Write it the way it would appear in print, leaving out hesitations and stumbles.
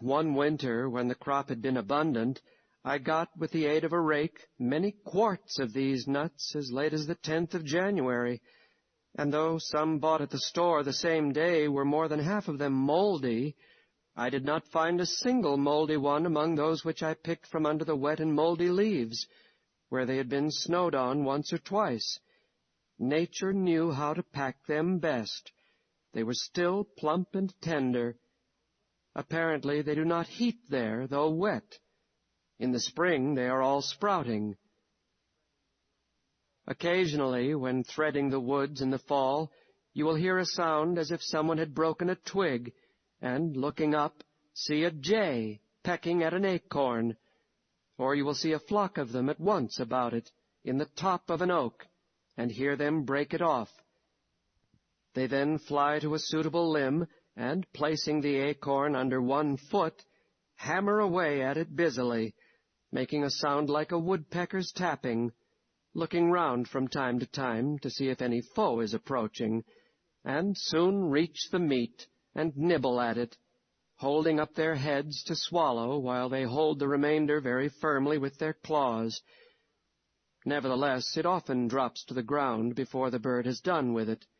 One winter, when the crop had been abundant, I got, with the aid of a rake, many quarts of these nuts as late as the 10th of January, and though some bought at the store the same day were more than half of them moldy, I did not find a single moldy one among those which I picked from under the wet and moldy leaves, where they had been snowed on once or twice. Nature knew how to pack them best. They were still plump and tender. Apparently they do not heat there, though wet. In the spring they are all sprouting. Occasionally, when threading the woods in the fall, you will hear a sound as if someone had broken a twig, and, looking up, see a jay pecking at an acorn, or you will see a flock of them at once about it, in the top of an oak, and hear them break it off. They then fly to a suitable limb, and, placing the acorn under one foot, hammer away at it busily, making a sound like a woodpecker's tapping, looking round from time to time to see if any foe is approaching, and soon reach the meat and nibble at it, holding up their heads to swallow while they hold the remainder very firmly with their claws. Nevertheless, it often drops to the ground before the bird has done with it.